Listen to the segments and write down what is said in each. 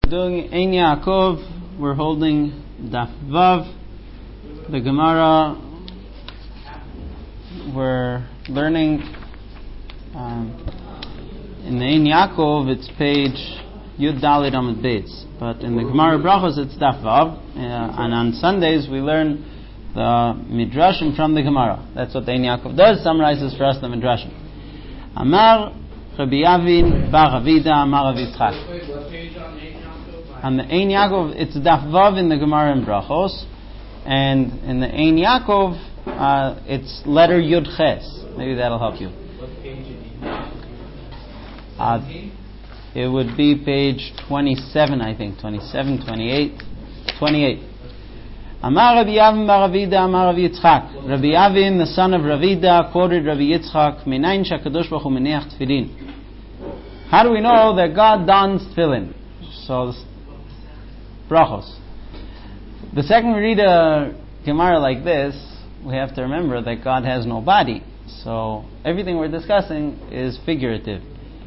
Doing Ein Yaakov, we're holding Daf Vav. The Gemara, we're learning in the Ein Yaakov, it's page Yud Daled Amud Beis, but in the Gemara Brachos it's Daf Vav, and on Sundays we learn the Midrashim from the Gemara. That's what the Ein Yaakov does, summarizes for us the Midrashim. Amar Rabbi Yavin Bar Avida Amar Rav Yitzchak. On the Ein Yaakov, it's Daf Vav in the Gemara in Brachos, and in the Ein Yaakov, it's letter Yud Ches. Maybe that'll help you. What page It would be page 27, I think. 27, 28. 28. Amar Rabbi Yavin Bar Avida Amar Rav Yitzchak. Rabbi Yavin, the son of Ravida, quoted Rabbi Yitzchak, Minayin shakadosh baruch hu meneach tefillin. How do we know that God dons tefillin? So, Brachos. The second we read a Gemara like this, we have to remember that God has no body. So everything we're discussing is figurative.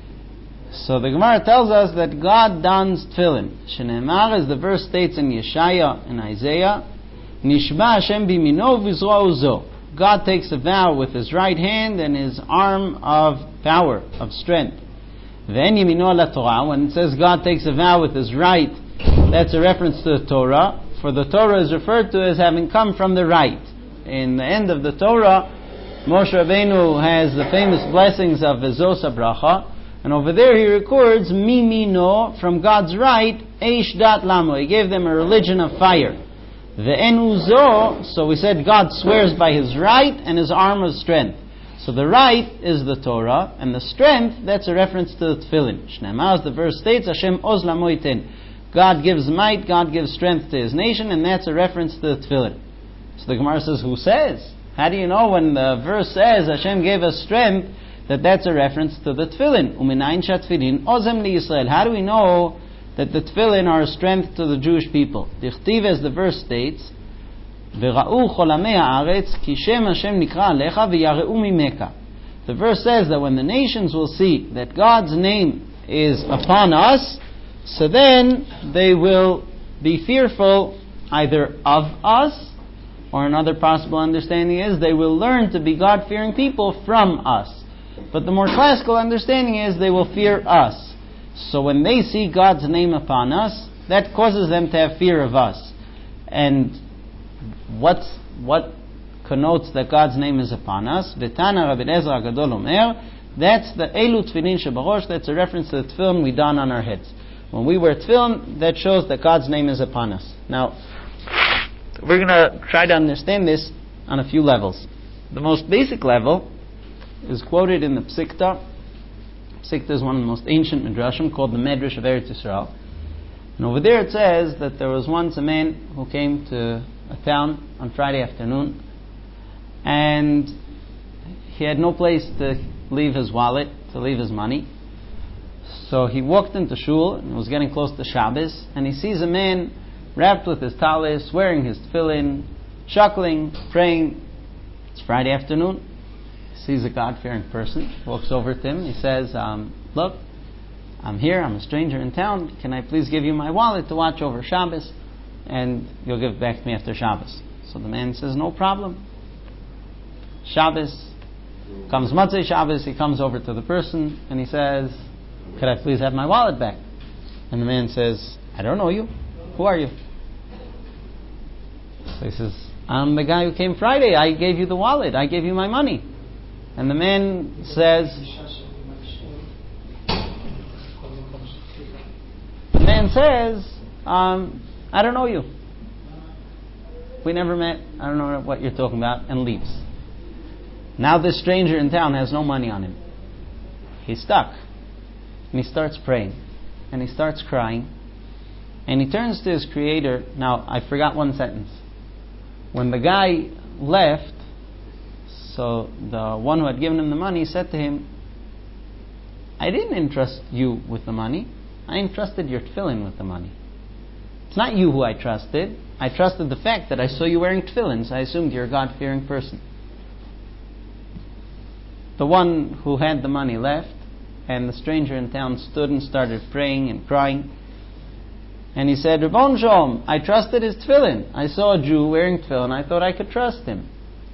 So the Gemara tells us that God dons tefillin. Shene'emar, as the verse states in Yeshaya and Isaiah, Nishba Hashem bimino v'zro'u zo. God takes a vow with his right hand and his arm of power, of strength. V'en yimino la Torah. When it says God takes a vow with his right, that's a reference to the Torah, for the Torah is referred to as having come from the right. In the end of the Torah, Moshe Rabbeinu has the famous blessings of Vezos HaBracha, and over there he records, Mimino, from God's right, Eish Dat Lamo. He gave them a religion of fire. Ve'en Uzo, so we said God swears by his right and his arm of strength. So the right is the Torah, and the strength, that's a reference to the Tefillin. Shneimah, as the verse states, Hashem Oz Lamo Yiten. God gives might, God gives strength to his nation, and that's a reference to the Tefillin. So the Gemara says, who says? How do you know when the verse says Hashem gave us strength, that that's a reference to the Tefillin? Uminayin shat tefillin ozem li Yisrael. How do we know that the Tefillin are a strength to the Jewish people? Dichtiv, as the verse states, V'ra'u cholamei ha'aretz ki shem Hashem nikra alecha v'yare'u mimeka. The verse says that when the nations will see that God's name is upon us, so then they will be fearful either of us, or another possible understanding is they will learn to be God-fearing people from us. But the more classical understanding is they will fear us. So when they see God's name upon us, that causes them to have fear of us. And what connotes that God's name is upon us? V'tana Rabbi Ezra Gadol Omer, that's the Elu Tefillin Shebarosh, that's a reference to the tefillin we don on our heads. When we wear tefillin, that shows that God's name is upon us. Now, we're going to try to understand this on a few levels. The most basic level is quoted in the Psikta. Psikta is one of the most ancient midrashim, called the Medrash of Eretz Yisrael. And over there it says that there was once a man who came to a town on Friday afternoon, and he had no place to leave his wallet, to leave his money. So he walked into shul, and was getting close to Shabbos, and he sees a man wrapped with his talis, wearing his tefillin, chuckling, praying. It's Friday afternoon. He sees a God-fearing person, walks over to him. He says, look, I'm here, I'm a stranger in town. Can I please give you my wallet to watch over Shabbos? And you'll give it back to me after Shabbos. So the man says, no problem. Shabbos, comes Motzei Shabbos, he comes over to the person, and he says, could I please have my wallet back? And the man says, I don't know you. Who are you? So he says, I'm the guy who came Friday. I gave you the wallet. I gave you my money. And the man says, I don't know you. We never met. I don't know what you're talking about, and leaves. Now this stranger in town has no money on him. He's stuck. And he starts praying. And he starts crying. And he turns to his Creator. Now, I forgot one sentence. When the guy left, so the one who had given him the money said to him, I didn't entrust you with the money. I entrusted your tefillin with the money. It's not you who I trusted. I trusted the fact that I saw you wearing tefillin, so I assumed you're a God-fearing person. The one who had the money left, and the stranger in town stood and started praying and crying. And he said, Ribbon Shalom, I trusted his tefillin. I saw a Jew wearing tefillin. I thought I could trust him.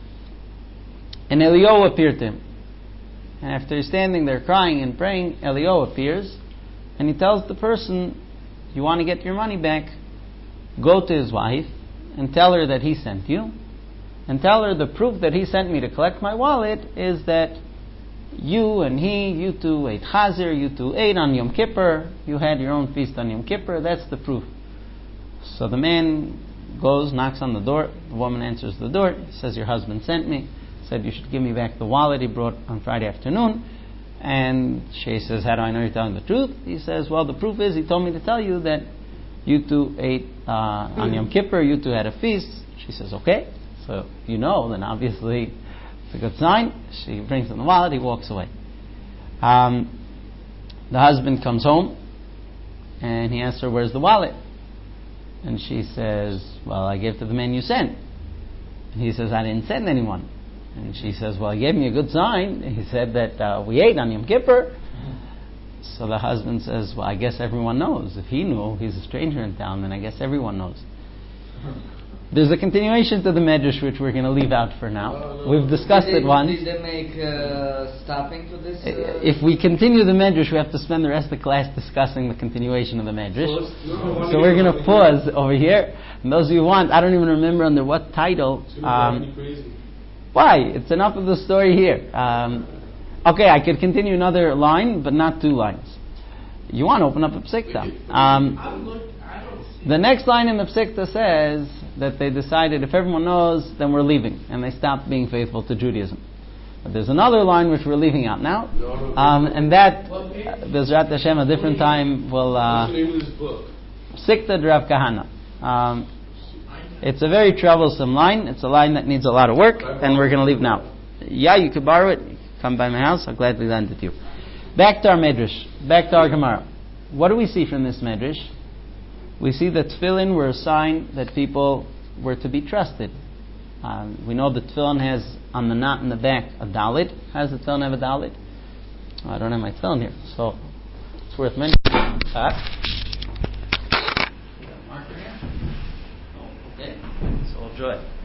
And Eliyahu appeared to him. And after he's standing there crying and praying, Eliyahu appears. And he tells the person, you want to get your money back, go to his wife and tell her that he sent you. And tell her the proof that he sent me to collect my wallet is that you and you two ate Chazir, you two ate on Yom Kippur, you had your own feast on Yom Kippur, that's the proof. So the man goes, knocks on the door, the woman answers the door, says, your husband sent me, said you should give me back the wallet he brought on Friday afternoon. And she says, how do I know you're telling the truth? He says, well, the proof is he told me to tell you that you two ate on Yom Kippur, you two had a feast. She says, okay. So you know, then obviously it's a good sign. She brings him the wallet, he walks away. The husband comes home and he asks her, where's the wallet? And she says, well, I gave it to the man you sent. And he says, I didn't send anyone. And she says, well, he gave me a good sign. He said that we ate on Yom Kippur. So the husband says, well, I guess everyone knows. If he knew, he's a stranger in town, then I guess everyone knows. There's a continuation to the Medrash which we're going to leave out for now. We've discussed it once. Did they make stopping for this? If we continue the Medrash, we have to spend the rest of the class discussing the continuation of the Medrash. So we're going to pause over here. And those of you who want, I don't even remember under what title. Why? It's enough of the story here. Okay, I could continue another line, but not two lines. You want to open up a Psikta. The next line in the Psikta says that they decided if everyone knows, then we're leaving. And they stopped being faithful to Judaism. But there's another line which we're leaving out now. And that, Bezrat Hashem, a different time, will... Psikta Rav Kahana. It's a very troublesome line. It's a line that needs a lot of work. And we're going to leave now. Yeah, you could borrow it. Come by my house. I'll gladly lend it to you. Back to our Medrash. Back to our Gemara. What do we see from this Medrash? We see that tefillin were a sign that people were to be trusted. We know that tefillin has on the knot in the back a dalit. How does the tefillin have a dalit? I don't have my tefillin here, so it's worth mentioning. Marker here? Oh, okay. So we'll draw it.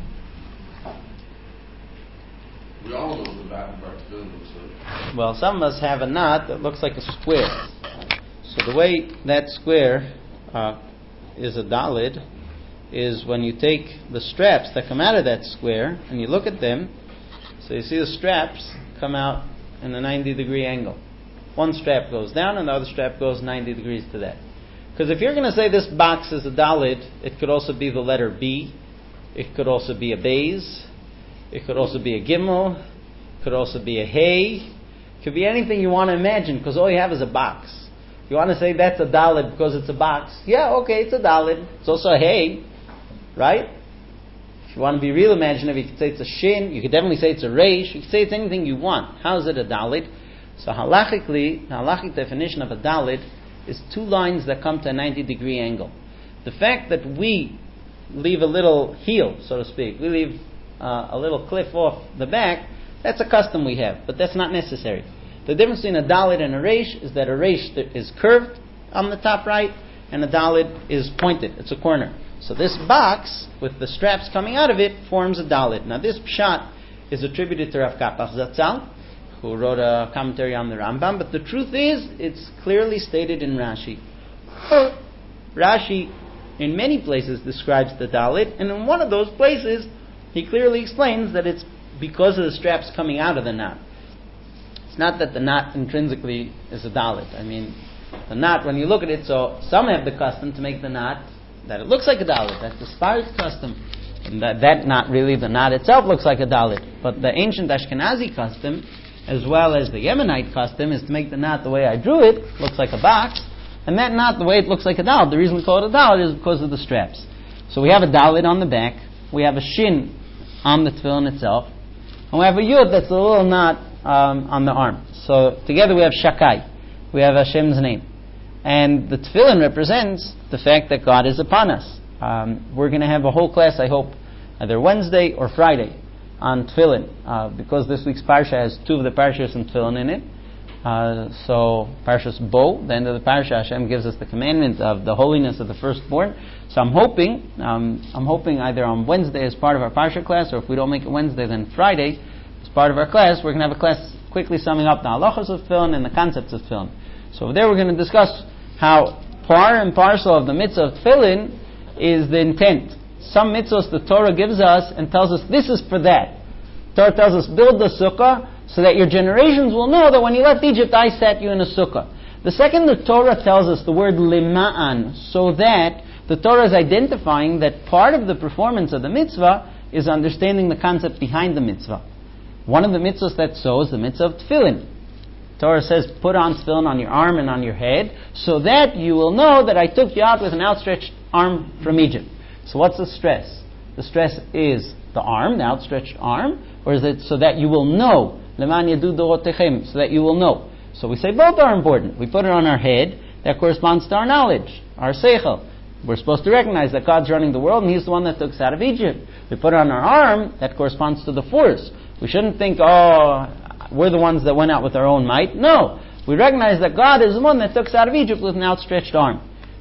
We all know what the back of our tefillin looks like. Well, some of us have a knot that looks like a square. So the way that square is a dalid is when you take the straps that come out of that square and you look at them, so you see the straps come out in a 90-degree angle. One strap goes down and the other strap goes 90 degrees to that. Because if you're going to say this box is a dalid, it could also be the letter B, it could also be a bays, it could also be a gimel, it could also be a hay, it could be anything you want to imagine because all you have is a box. You want to say that's a dalit because it's a box? Yeah, okay, it's a dalit. It's also a hay, right? If you want to be real imaginative, you could say it's a shin. You could definitely say it's a reish. You could say it's anything you want. How is it a dalit? So halachically, the halachic definition of a dalit is two lines that come to a 90-degree angle. The fact that we leave a little heel, so to speak, we leave a little cliff off the back, that's a custom we have, but that's not necessary. The difference between a dalit and a reish is that a reish is curved on the top right and a dalit is pointed. It's a corner. So this box with the straps coming out of it forms a dalit. Now this pshat is attributed to Rav Kapach Zatzal, who wrote a commentary on the Rambam, but the truth is it's clearly stated in Rashi. Rashi in many places describes the dalit, and in one of those places he clearly explains that it's because of the straps coming out of the knot. It's not that the knot intrinsically is a dalit. I mean, the knot, when you look at it, so some have the custom to make the knot that it looks like a dalit. That's the Sfarad custom. And that knot, really, the knot itself looks like a dalit. But the ancient Ashkenazi custom, as well as the Yemenite custom, is to make the knot the way I drew it, looks like a box. And that knot, the way it looks like a dalit, the reason we call it a dalit is because of the straps. So we have a dalit on the back. We have a shin on the tefillin itself. And we have a yud that's a little knot on the arm. So together we have Shakai. We have Hashem's name. And the tefillin represents the fact that God is upon us. We're going to have a whole class, I hope, either Wednesday or Friday on tefillin. Because this week's parsha has two of the parshas and tefillin in it. So Parshas Bo, the end of the parasha, Hashem gives us the commandment of the holiness of the firstborn. So I'm hoping either on Wednesday as part of our parsha class, or if we don't make it Wednesday, then Friday as part of our class, we're going to have a class quickly summing up the halachas of tefillin and the concepts of tefillin. So over there we're going to discuss how par and parcel of the mitzvah of tefillin is the intent. Some mitzvahs the Torah gives us and tells us this is for that. Torah tells us build the sukkah so that your generations will know that when you left Egypt I sat you in a sukkah. The second the Torah tells us the word lima'an, so that the Torah is identifying that part of the performance of the mitzvah is understanding the concept behind the mitzvah. One of the mitzvahs that's so is the mitzvah of tefillin. Torah says put on tefillin on your arm and on your head so that you will know that I took you out with an outstretched arm from Egypt. So what's the stress? The stress is the arm, the outstretched arm, or is it so that you will know? Leman yadu dorotechem, so that you will know. So we say both are important. We put it on our head, that corresponds to our knowledge, our seichel. We're supposed to recognize that God's running the world and He's the one that took us out of Egypt. We put it on our arm, that corresponds to the force. We shouldn't think, we're the ones that went out with our own might. No. We recognize that God is the one that took us out of Egypt with an outstretched arm.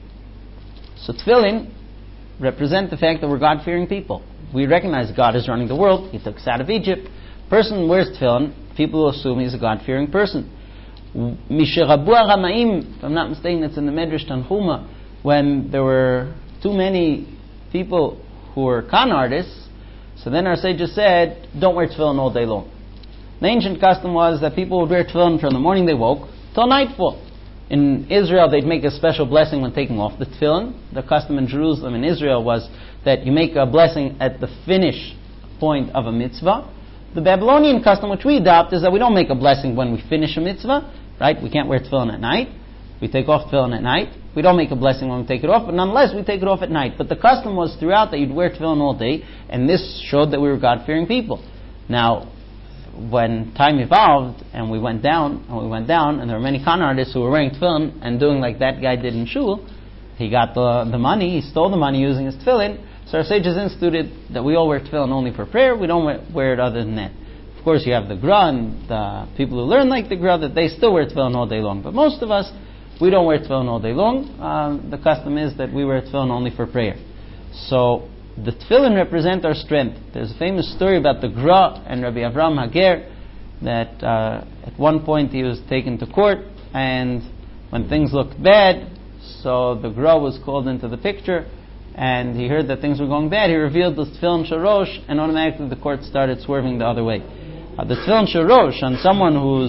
So tefillin represent the fact that we're God-fearing people. We recognize God is running the world. He took us out of Egypt. Person wears tefillin, people will assume he's a God-fearing person. Misherabu Ramaim, if I'm not mistaken, it's in the Medrash Tanchuma, when there were too many people who were con artists, so then our sages said, don't wear tefillin all day long. The ancient custom was that people would wear tefillin from the morning they woke till nightfall. In Israel, they'd make a special blessing when taking off the tefillin. The custom in Jerusalem and Israel was that you make a blessing at the finish point of a mitzvah. The Babylonian custom, which we adopt, is that we don't make a blessing when we finish a mitzvah, right? We can't wear tefillin at night. We take off tefillin at night. We don't make a blessing when we take it off, but nonetheless we take it off at night. But the custom was throughout that you'd wear tefillin all day, and this showed that we were God-fearing people. Now, when time evolved and we went down, and there were many con artists who were wearing tefillin and doing like that guy did in shul, he got the money, he stole the money using his tefillin. So our sages instituted that we all wear tefillin only for prayer, we don't wear it other than that. Of course you have the Gra and the people who learn like the Gra that they still wear tefillin all day long. But most of us, we don't wear tefillin all day long. The custom is that we wear tefillin only for prayer. So the tefillin represent our strength. There's a famous story about the Gra and Rabbi Avram Hager that at one point he was taken to court, and when things looked bad, so the Gra was called into the picture, and he heard that things were going bad. He revealed the tefillin shorosh, and automatically the court started swerving the other way. The tefillin shorosh on someone who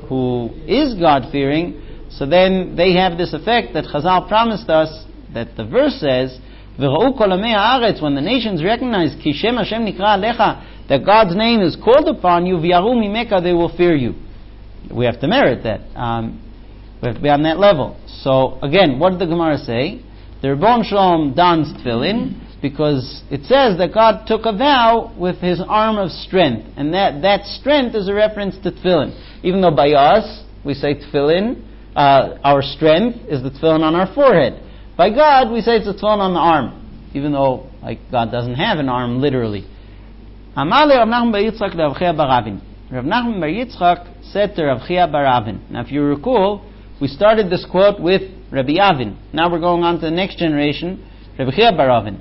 is God-fearing, so then they have this effect that Chazal promised us, that the verse says, V'ra'u kol amei haaretz, when the nations recognize Ki Shem Hashem nikra alecha, that God's name is called upon you, v'yaru mimeka, they will fear you. We have to merit that. We have to be on that level. So again, what did the Gemara say? The Rebbeinu Shalom dons tefillin because it says that God took a vow with His arm of strength, and that strength is a reference to tefillin. Even though by us we say tefillin, our strength is the tefillin on our forehead. By God, we say it's a tefillin on the arm, even though God doesn't have an arm literally. Amar le Rav Nachman bar Yitzchak le Rav Chia bar Ravin. Rav Nachman bar Yitzchak said to Rav Chia bar Ravin. Now, if you recall, we started this quote with Rabbi Avin. Now we're going on to the next generation, Rabbi Chia bar Ravin.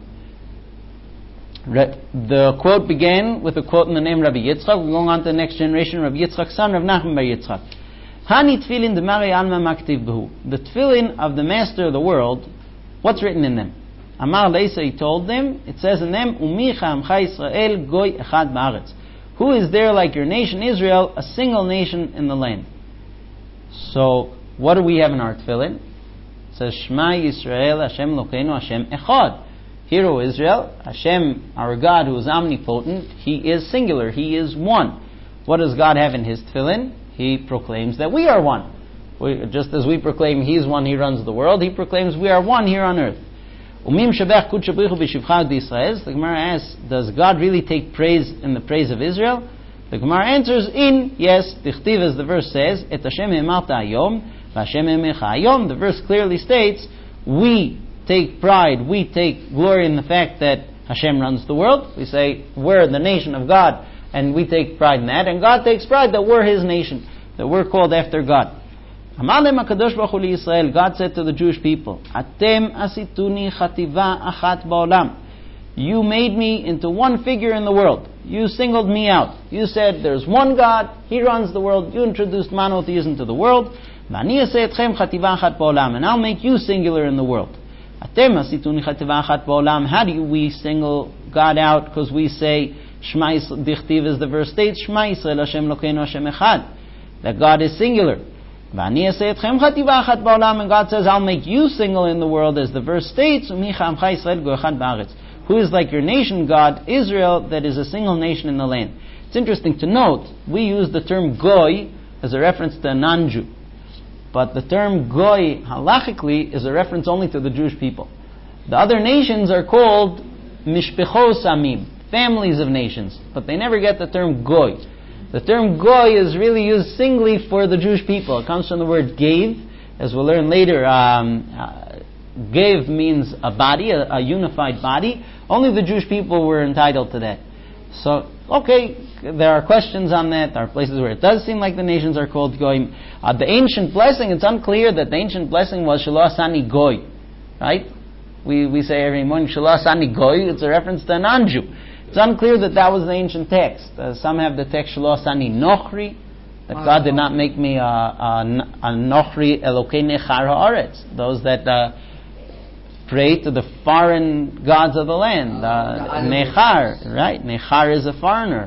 The quote began with a quote in the name Rabbi Yitzchak. We're going on to the next generation, Rabbi Yitzchak's son, Rav Nachman bar Yitzchak. Hani tefillin demari alma maktiv behu. The tefillin of the master of the world, what's written in them? Amar Leisa, he told them, it says in them, Umicha amcha Yisrael goy echad ba'aretz. Who is there like your nation Israel, a single nation in the land? So, what do we have in our tefillin? It says, Shema Yisrael, Hashem Lokeinu, Hashem Echad. Hear, O Israel, Hashem, our God who is omnipotent, He is singular, He is one. What does God have in His tefillin? He proclaims that we are one. Just as we proclaim He is one, He runs the world, He proclaims we are one here on earth. The Gemara asks, does God really take praise in the praise of Israel? The Gemara answers yes, Tichtiv, as the verse says, Et Hashem emarta hayom, v'Hashem emecha hayom. The verse clearly states, we take pride, we take glory in the fact that Hashem runs the world. We say, we're the nation of God, and we take pride in that, and God takes pride that we're His nation, that we're called after God. Amar lehem HaKadosh Baruch Hu liYisrael, God said to the Jewish people, Atem asituni chativa achat ba'olam. You made me into one figure in the world. You singled me out. You said there's one God, He runs the world. You introduced monotheism to the world. V'ani aseh etchem chativa achat ba'olam, and I'll make you singular in the world. Atem asituni chativa achat ba'olam. How do we single God out? Because we say Shema Yisrael, Dichtiv is the verse states, Shema Yisrael Hashem Elokeinu Hashem Echad, that God is singular. V'ani aseh etchem chativa achat ba'olam, and God says, I'll make you single in the world, as the verse states, Umicha amcha Yisrael go echad ba'aretz. Who is like your nation, God, Israel, that is a single nation in the land. It's interesting to note, we use the term goy as a reference to a non-Jew. But the term goy, halachically, is a reference only to the Jewish people. The other nations are called mishpechos amim, families of nations, but they never get the term goy. The term goy is really used singly for the Jewish people. It comes from the word gave, as we'll learn later. Gave means a body, a unified body. Only the Jewish people were entitled to that. So, okay, there are questions on that. There are places where it does seem like the nations are called goyim. The ancient blessing, it's unclear that the ancient blessing was Shelo Asani Goy. Right? We say every morning, Shelo Asani Goy, it's a reference to a non-Jew. It's unclear that that was the ancient text. Some have the text Shelo Asani Nochri, that God did not make me a Nochri Elokei Nechar Haaretz. Those that pray to the foreign gods of the land. Nechar, right? Nechar is a foreigner,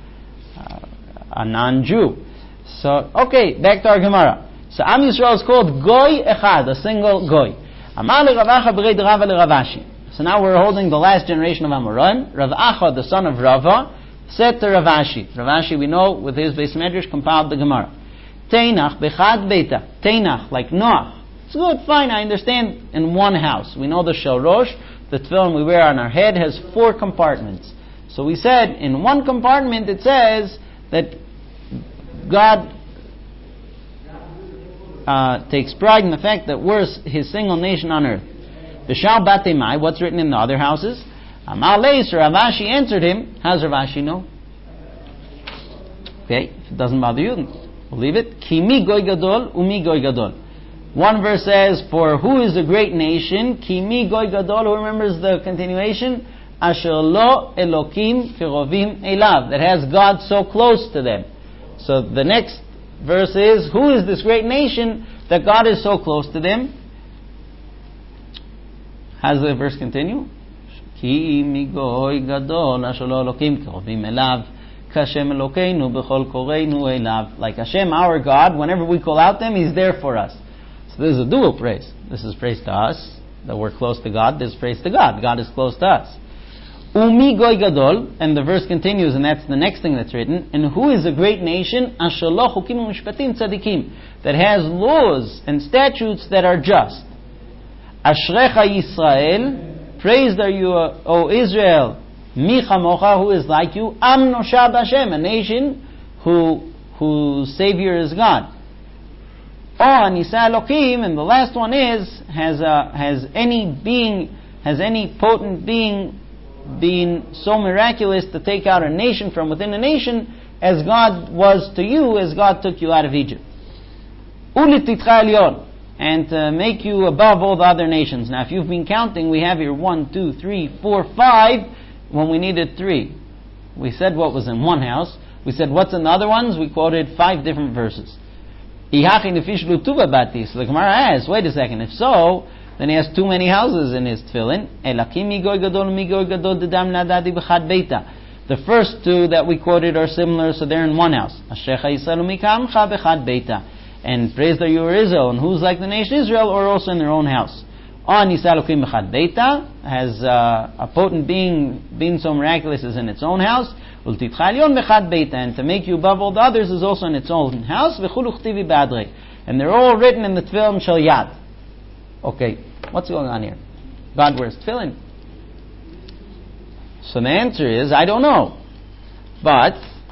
a non-Jew. So, okay, back to our Gemara. So, Am Yisrael is called Goy Echad, a single Goy. Amar leRavacha b'rei Rava leRavashi. So now we're holding the last generation of Amoron. Rav Acha, the son of Rava, said to Ravashi. Ravashi, we know, with his Beis Medrash, compiled the Gemara. Teinach bechad beta. Teinach, like Noach. It's good, fine, I understand, in one house. We know the Shalosh, the tefillin we wear on our head, has 4 compartments. So we said, in one compartment it says that God takes pride in the fact that we're His single nation on earth. V'shal batemai, what's written in the other houses? Amar leis, Ravashi answered him. How does Ravashi know? Okay, if it doesn't bother you, we'll leave it. Ki mi goy gadol, umi goy gadol. One verse says, for who is a great nation? Ki mi goy gadol, who remembers the continuation? Asher lo elokim kirovim elav, that has God so close to them. So the next verse is, who is this great nation that God is so close to them? How does the verse continue? Ki mi goy gadol, asher lo elokim kirovim elav, kashem elokeinu b'chol koreinu elav. Like Hashem, our God, whenever we call out to Him, He's there for us. This is a dual praise. This is praise to us, that we're close to God. This is praise to God. God is close to us. Umi goy gadol, and the verse continues, and that's the next thing that's written. And who is a great nation? Asher lo chukim u'mishpatim tzadikim, that has laws and statutes that are just. Ashrecha Yisrael, praised are you, O Israel. Mi chamocha, who is like you. Am noshab Hashem, a nation whose Savior is God. Oh, Nisa Elokim, and the last one is, has any potent being been so miraculous to take out a nation from within a nation as God was to you, as God took you out of Egypt. Ulititcha elyon, and to make you above all the other nations. Now, if you've been counting, we have here 1, 2, 3, 4, 5, when we needed 3. We said what was in one house. We said what's in the other ones. We quoted 5 different verses. So the Gemara asks, wait a second, if so, then he has too many houses in his tefillin. The first 2 that we quoted are similar, so they're in one house. And praise the you Israel, and who's like the nation Israel, or also in their own house. Has a potent being so miraculous is in its own house. And to make you above all the others is also in its own house. And they're all written in the tefillin shel yad. Okay, what's going on here? God wears tefillin. So the answer is, I don't know. But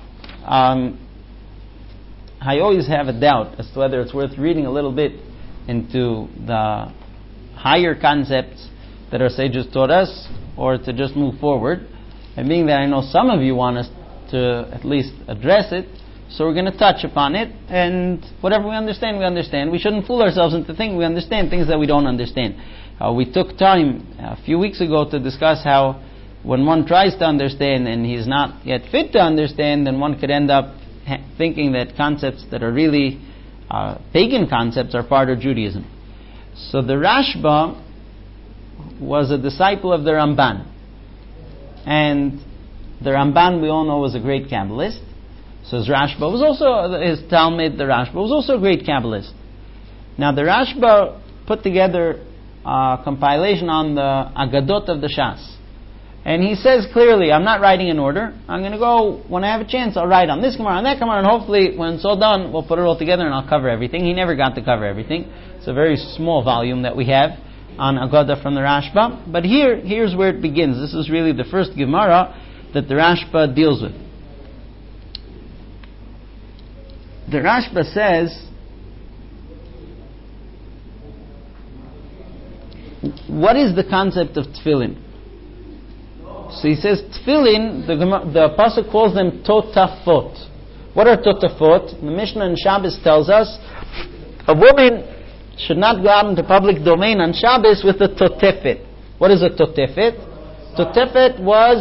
I always have a doubt as to whether it's worth reading a little bit into the higher concepts that our sages taught us, or to just move forward. And being that I know some of you want us to at least address it, So we're going to touch upon it, and whatever we understand, we understand. We shouldn't fool ourselves into thinking we understand things that we don't understand. We took time a few weeks ago to discuss how when one tries to understand and he's not yet fit to understand, then one could end up thinking that concepts that are really pagan concepts are part of Judaism. So the Rashba was a disciple of the Ramban. And the Ramban, we all know, was a great Kabbalist. So his Rashba was also, his Talmud, the Rashba, was also a great Kabbalist. Now the Rashba put together a compilation on the Agadot of the Shas. And he says clearly, I'm not writing in order. I'm going to go, when I have a chance, I'll write on this Gemara, on that Gemara, and hopefully when it's all done, we'll put it all together and I'll cover everything. He never got to cover everything. It's a very small volume that we have on Agadah from the Rashba. But here's where it begins. This is really the first Gemara that the Rashba deals with. The Rashba says, what is the concept of tefillin? So he says tefillin, the Pasuk calls them totafot. What are totafot? The Mishnah in Shabbos tells us a woman should not go out into public domain on Shabbos with a totefet. What is a totefet? Totefet was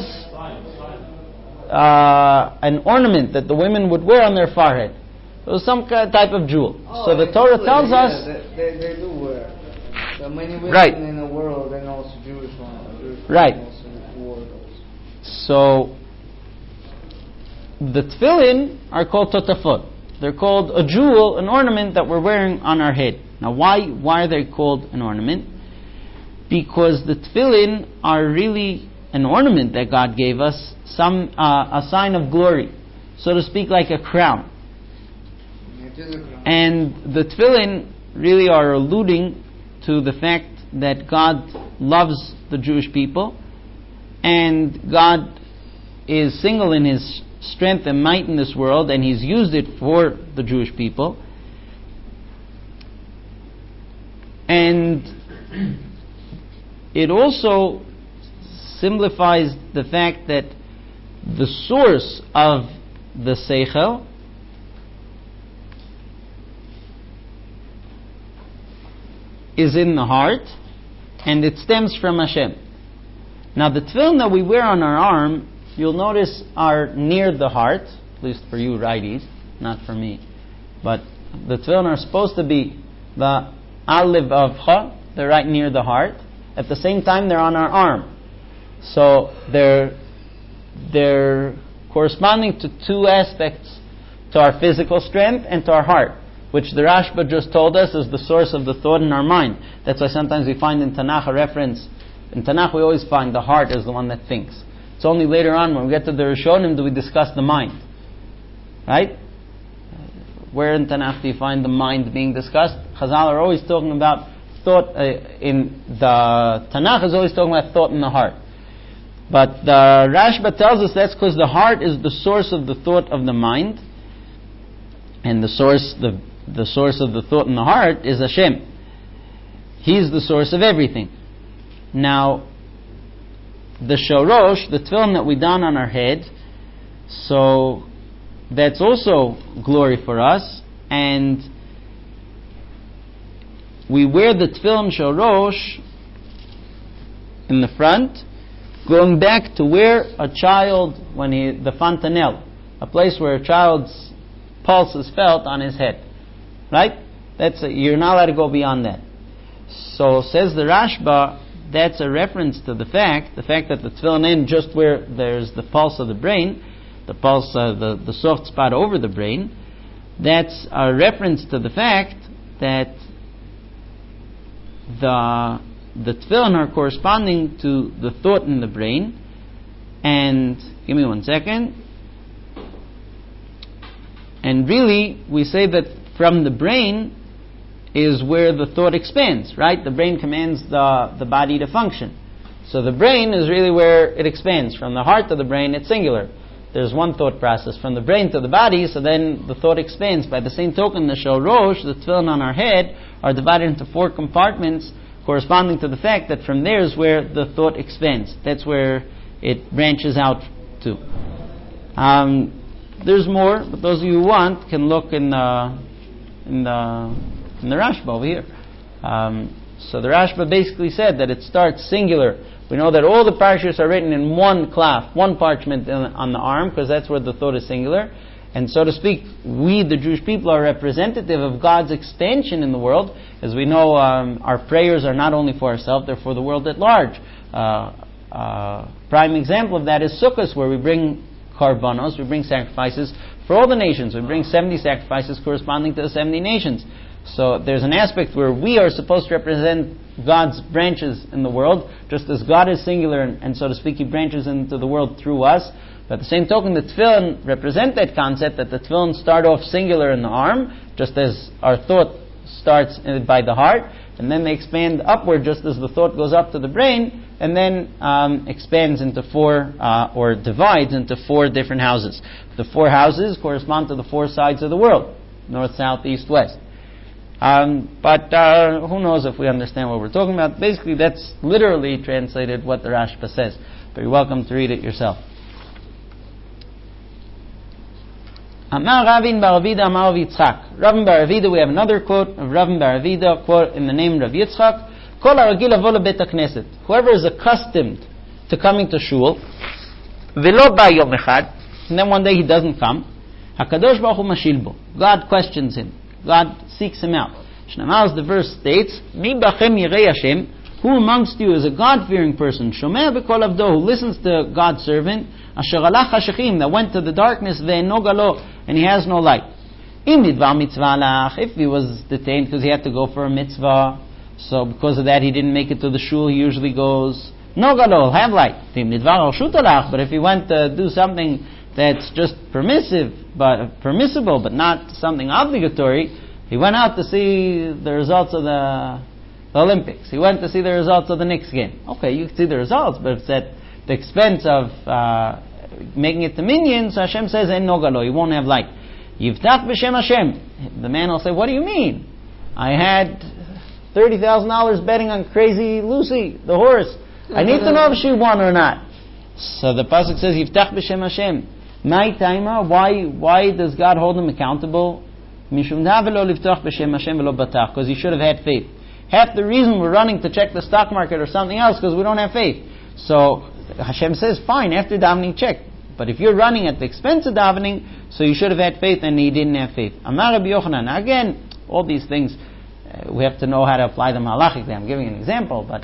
an ornament that the women would wear on their forehead. It was some type of jewel. So the Torah tells us... They do wear. There are many women right. in the world, and also Jewish ones. Right. Also wore those. So the tefillin are called totafot. They're called a jewel, an ornament that we're wearing on our head. Now why are they called an ornament? Because the tefillin are really an ornament that God gave us, a sign of glory, so to speak, like a crown. And the tefillin really are alluding to the fact that God loves the Jewish people, and God is single in His strength and might in this world, and He's used it for the Jewish people. And it also simplifies the fact that the source of the seichel is in the heart, and it stems from Hashem. Now the tefillin that we wear on our arm, you'll notice, are near the heart, at least for you righties, not for me. But the tefillin are supposed to be the aliv avcha, they're right near the heart. At the same time, they're on our arm. So they're corresponding to two aspects, to our physical strength and to our heart, which the Rashba just told us is the source of the thought in our mind. That's why sometimes we find in Tanakh a reference. In Tanakh we always find the heart is the one that thinks. It's only later on when we get to the Rishonim do we discuss the mind. Right? Where in Tanakh do you find the mind being discussed? Chazal are always talking about thought. In the Tanakh is always talking about thought in the heart. But the Rashba tells us that's because the heart is the source of the thought of the mind, and the source of the thought in the heart is Hashem. He's the source of everything. Now, the shorosh, the tefillin that we don on our head, so that's also glory for us, and we wear the tefillin shorosh in the front, going back to where a child, the fontanelle, a place where a child's pulse is felt on his head. Right? You're not allowed to go beyond that. So says the Rashba, that's a reference to the fact that the tefillin end just where there's the pulse of the brain, the pulse, the soft spot over the brain, that's a reference to the fact that the tefillin are corresponding to the thought in the brain. And give me 1 second. And really, we say that from the brain is where the thought expands, right? The brain commands the body to function. So the brain is really where it expands. From the heart to the brain, it's singular. There's one thought process. From the brain to the body, so then the thought expands. By the same token, the shorosh, the tefillin on our head, are divided into 4 compartments corresponding to the fact that from there is where the thought expands. That's where it branches out to. There's more, but those of you who want can look in the Rashba over here. So the Rashba basically said that it starts singular. We know that all the parashas are written in one cloth, one parchment on the arm, because that's where the thought is singular. And so to speak, we, the Jewish people, are representative of God's expansion in the world. As we know, our prayers are not only for ourselves, they're for the world at large. Prime example of that is Sukkot, where we bring karbanos, we bring sacrifices for all the nations. We bring 70 sacrifices corresponding to the 70 nations. So there's an aspect where we are supposed to represent God's branches in the world, just as God is singular and so to speak, He branches into the world through us. But at the same token, the tefillin represent that concept that the tefillin start off singular in the arm, just as our thought starts by the heart, and then they expand upward just as the thought goes up to the brain, and then expands into four, or divides into four different houses. The four houses correspond to the four sides of the world: north, south, east, west. But who knows if we understand what we're talking about. Basically, that's literally translated what the Rashba says. But you're welcome to read it yourself. Amar Ravin Bar Avida Amar Rav Yitzchak. Ravin Bar Avida, we have another quote of Ravin Bar Avida, quote in the name of Rav Yitzchak. Kol haragil avo lebet hakneset. Whoever is accustomed to coming to shul, velo ba yom echad, and then one day he doesn't come, HaKadosh Baruch Hu mashil bo. God questions him. God seeks him out. Shnamar, as the verse states, Mi bachem yirei Hashem, who amongst you is a God-fearing person, Shomea b'kol avdo, who listens to God's servant, Asher alach hashechim, that went to the darkness, ve'eno galo, and he has no light. Im nidvar mitzvah alach, if he was detained because he had to go for a mitzvah, so because of that he didn't make it to the shul he usually goes, no galo, have light. Im nidvar rashut alach, but if he went to do something that's just permissible, but not something obligatory, he went out to see the results of the Olympics. He went to see the results of the Knicks game. Okay, you can see the results, but if it's at the expense of making it to minions, Hashem says, En no galo, he won't have light. Yivtach b'shem Hashem. The man will say, what do you mean? I had $30,000 betting on Crazy Lucy, the horse. I need to know if she won or not. So the pasuk says, Yivtach b'shem Hashem. My timer, why does God hold him accountable? Because he should have had faith. Half the reason we're running to check the stock market or something else because we don't have faith. So Hashem says, fine, after davening check. But if you're running at the expense of davening, so you should have had faith and he didn't have faith. Amar Rabbi Yochanan. Now again, all these things, we have to know how to apply them halachically. I'm giving an example, but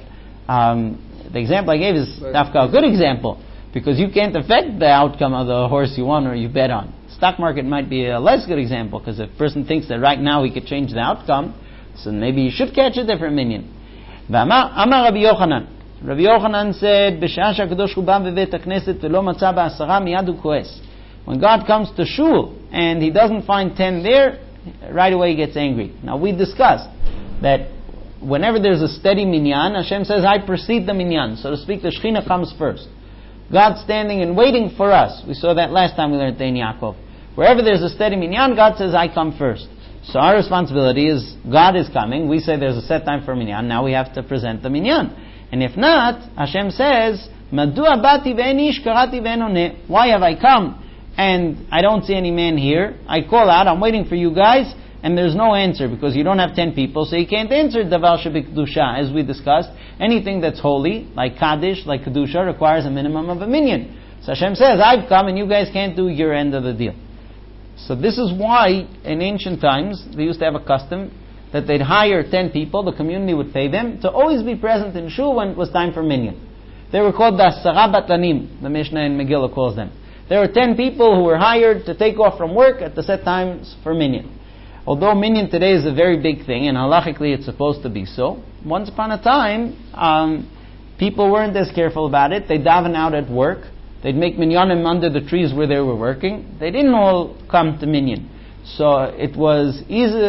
the example I gave is a good example. Because you can't affect the outcome of the horse you won or you bet on. Stock market might be a less good example, because if a person thinks that right now he could change the outcome, so maybe you should catch a different minion. Amar Rabbi Yochanan. Rabbi Yochanan said, "B'sha'ah she'akadosh hu ba b'vet hakneset v'lo matza ba'asara miyad hu koes." When God comes to shul and he doesn't find 10 there, right away he gets angry. Now we discussed that whenever there's a steady minyan, Hashem says, I precede the minyan. So to speak, the Shekhinah comes first. God's standing and waiting for us. We saw that last time we learned Ein Yaakov. Wherever there's a steady minyan, God says, I come first. So our responsibility is, God is coming. We say there's a set time for minyan. Now we have to present the minyan. And if not, Hashem says, Madua bati ve'en ish karati ve'en oneh. Why have I come and I don't see any man here? I call out, I'm waiting for you guys, and there's no answer because you don't have 10 people, so you can't answer davar shebikdusha. As we discussed, anything that's holy, like kaddish, like kedusha, requires a minimum of a minyan. So Hashem says, I've come and you guys can't do your end of the deal. So this is why in ancient times they used to have a custom that they'd hire 10 people, the community would pay them, to always be present in shul when it was time for minyan. They were called the Asara Batlanim, the Mishnah in Megillah calls them. There were 10 people who were hired to take off from work at the set times for minyan. Although minyan today is a very big thing, and halachically it's supposed to be so, once upon a time, people weren't as careful about it. They'd daven out at work. They'd make minyanim under the trees where they were working. They didn't all come to minyan. So it was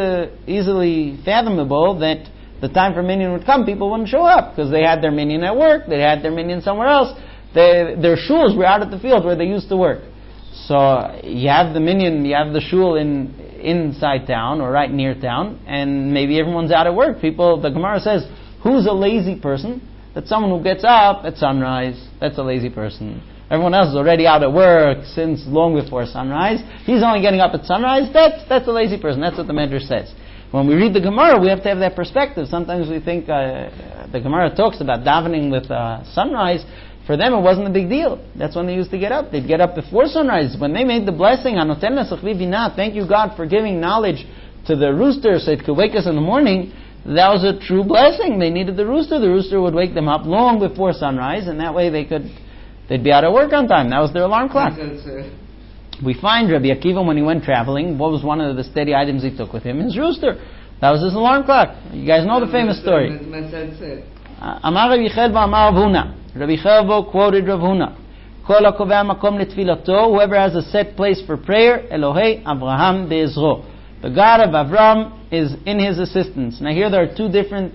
easily fathomable that the time for minyan would come, people wouldn't show up, because they had their minyan at work, they had their minyan somewhere else. Their shuls were out at the field where they used to work. So you have the minyan, you have the shul inside town or right near town, and maybe everyone's out at work. The Gemara says, who's a lazy person? That's someone who gets up at sunrise. That's a lazy person. Everyone else is already out at work since long before sunrise. He's only getting up at sunrise. That's a lazy person. That's what the Medrash says. When we read the Gemara, we have to have that perspective. Sometimes we think the Gemara talks about davening with sunrise. For them, it wasn't a big deal. That's when they used to get up. They'd get up before sunrise. When they made the blessing, thank you, God, for giving knowledge to the rooster so it could wake us in the morning, that was a true blessing. They needed the rooster. The rooster would wake them up long before sunrise, and that way they'd be out of work on time. That was their alarm clock. We find Rabbi Akiva, when he went traveling, what was one of the steady items he took with him? His rooster. That was his alarm clock. You guys know the famous story. Amar Rabbi Chelva Amar Rav Huna. Rabbi Chelva quoted Rav Huna. Kol hakoveh makom letfilato, whoever has a set place for prayer, Elohei Avraham be'ezro. The God of Avram is in his assistance. Now here there are two different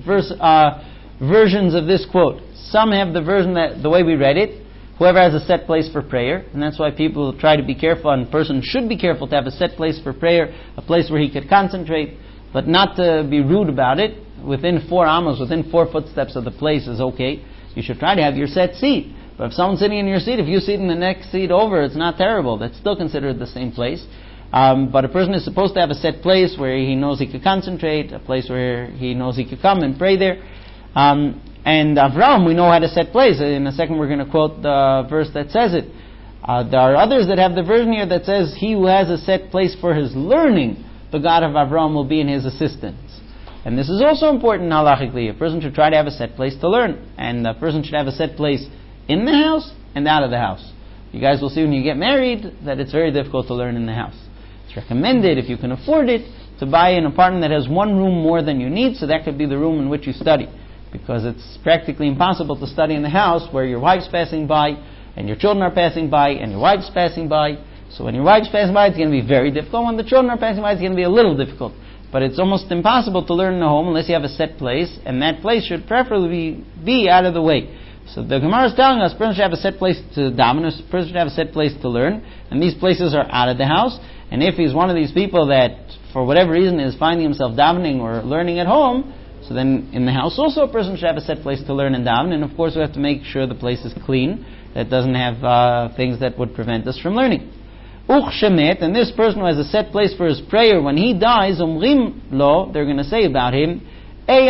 versions of this quote. Some have the version that the way we read it, whoever has a set place for prayer, and that's why people try to be careful, and a person should be careful to have a set place for prayer, a place where he could concentrate, but not to be rude about it. Within 4 amos, within 4 footsteps of the place is okay. You should try to have your set seat. But if someone's sitting in your seat, if you sit in the next seat over, it's not terrible. That's still considered the same place. But a person is supposed to have a set place where he knows he could concentrate, a place where he knows he could come and pray there. And Avram, we know, had a set place. In a second we're going to quote the verse that says it. There are others that have the version here that says, he who has a set place for his learning, the God of Avram will be in his assistance. And this is also important halachically. A person should try to have a set place to learn. And a person should have a set place in the house and out of the house. You guys will see when you get married that it's very difficult to learn in the house. It's recommended, if you can afford it, to buy an apartment that has 1 room more than you need, so that could be the room in which you study. Because it's practically impossible to study in the house where your wife's passing by, and your children are passing by, and your wife's passing by. So when your wife's passing by, it's going to be very difficult. When the children are passing by, it's going to be a little difficult. But it's almost impossible to learn in the home unless you have a set place, and that place should preferably be out of the way. So the Gemara is telling us, a person should have a set place to daven, a person should have a set place to learn, and these places are out of the house. And if he's one of these people that, for whatever reason, is finding himself davening or learning at home, so then in the house also a person should have a set place to learn and daven, and of course we have to make sure the place is clean, that doesn't have things that would prevent us from learning. Uch shemet, and this person who has a set place for his prayer, when he dies, umrim lo, they're going to say about him, Ey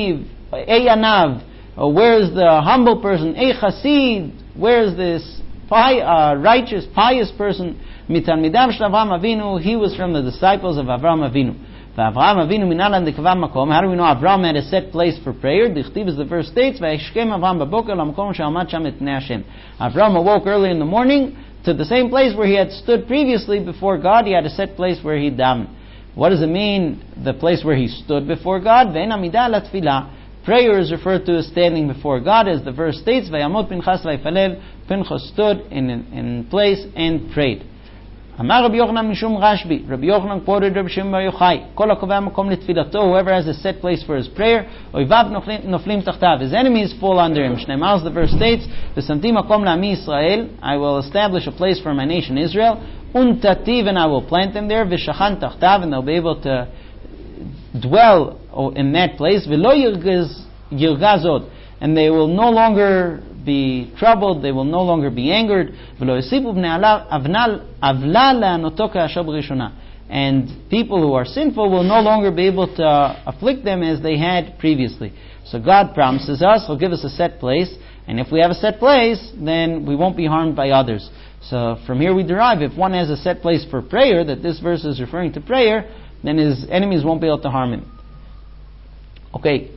anav, where's the humble person? Ey chasid, where's this righteous, pious person? Mitalmidav shel Avraham Avinu, he was from the disciples of Avraham Avinu. Avraham Avinu minalan dekavam makom. How do we know Avraham had a set place for prayer? The Chtiv, as the verse states, Vayishkem Avraham baboker lamkom she'amad sham et pnei Hashem. Avraham awoke early in the morning to the same place where he had stood previously before God. He had a set place where he davened. What does it mean, the place where he stood before God? Ve'en amidah latfilah. Prayer is referred to as standing before God, as the verse states, Vayamot Pinchas vayfalel. Pinchas stood in place and prayed. Amar Rabbi Yochanan mishum Rashbi. Rabbi Yochanan quoted Rabbi Shimon Bar Yochai. Kol hakoveh makom letfilato. Whoever has a set place for his prayer, oivav noflim tachtav. His enemies fall under him. Shneimar, the verse states, V'samti makom la'ami Yisrael. I will establish a place for my nation Israel. Untativ, and I will plant them there. V'shachan tachtav, and they'll be able to dwell in that place. V'lo yirgazod, and they will no longer be troubled, they will no longer be angered. And people who are sinful will no longer be able to afflict them as they had previously. So God promises us, He'll give us a set place, and if we have a set place, then we won't be harmed by others. So from here we derive, if one has a set place for prayer, that this verse is referring to prayer, then his enemies won't be able to harm him. Okay,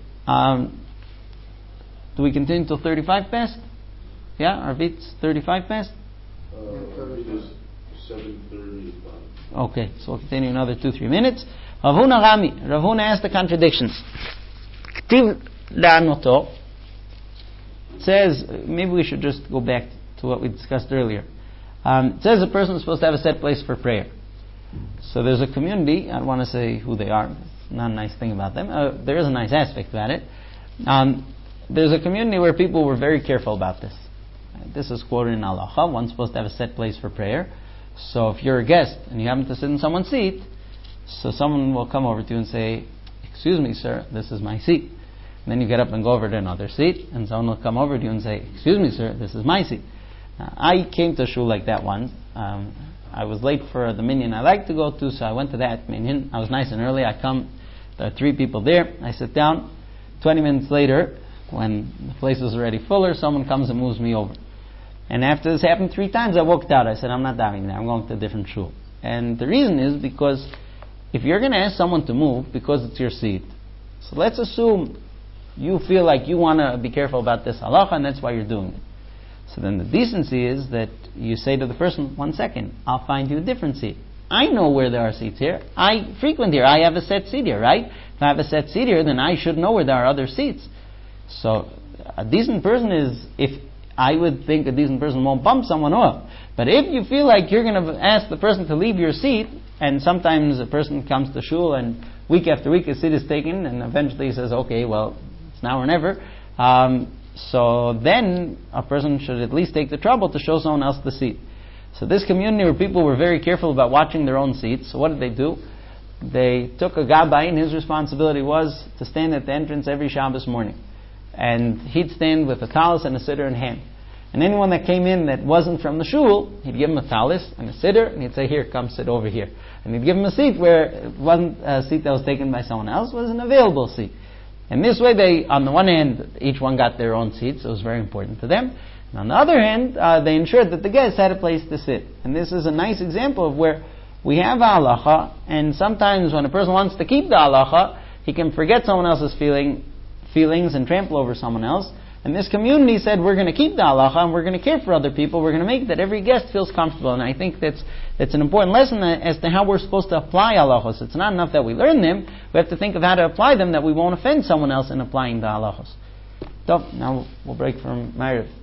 do we continue till 35 past? Yeah, Arvit's 35 past? It is 7:30. Okay, so we'll continue another 2-3 minutes. Rav Huna Rami. Rav Huna asked the contradictions. Ktiv la'anoto. It says, maybe we should just go back to what we discussed earlier. It says a person is supposed to have a set place for prayer. So there's a community, I don't want to say who they are, it's not a nice thing about them. There is a nice aspect about it. There's a community where people were very careful about this. This is quoted in Halacha. One's supposed to have a set place for prayer. So if you're a guest and you happen to sit in someone's seat, so someone will come over to you and say, "Excuse me, sir, this is my seat." And then you get up and go over to another seat, and someone will come over to you and say, "Excuse me, sir, this is my seat." I came to a shul like that once. I was late for the minyan I like to go to, so I went to that minyan. I was nice and early. I come, there are 3 people there. I sit down. 20 minutes later, when the place was already fuller, someone comes and moves me over. And after this happened 3 times, I walked out. I said, I'm not davening there. I'm going to a different shul. And the reason is because if you're going to ask someone to move because it's your seat, so let's assume you feel like you want to be careful about this halacha and that's why you're doing it. So then the decency is that you say to the person, 1 second, I'll find you a different seat. I know where there are seats here. I frequent here. I have a set seat here, right? If I have a set seat here, then I should know where there are other seats. So a decent person is, if I would think a decent person won't bump someone off. But if you feel like you're going to ask the person to leave your seat, and sometimes a person comes to shul and week after week his seat is taken, and eventually he says, okay, well, it's now or never. So then a person should at least take the trouble to show someone else the seat. So this community where people were very careful about watching their own seats, so what did they do? They took a gabbai, and his responsibility was to stand at the entrance every Shabbos morning. And he'd stand with a talis and a siddur in hand. And anyone that came in that wasn't from the shul, he'd give him a talis and a siddur, and he'd say, here, come sit over here. And he'd give him a seat where it wasn't a seat that was taken by someone else, it was an available seat. And this way they, on the one hand, each one got their own seats, so it was very important to them. And on the other hand, they ensured that the guests had a place to sit. And this is a nice example of where we have halacha, and sometimes when a person wants to keep the halacha, he can forget someone else's feelings and trample over someone else. And this community said, we're going to keep the halacha, and we're going to care for other people. We're going to make that every guest feels comfortable. And I think that's an important lesson as to how we're supposed to apply halachos. It's not enough that we learn them. We have to think of how to apply them that we won't offend someone else in applying the halachos. So, now we'll break from Ma'ariv.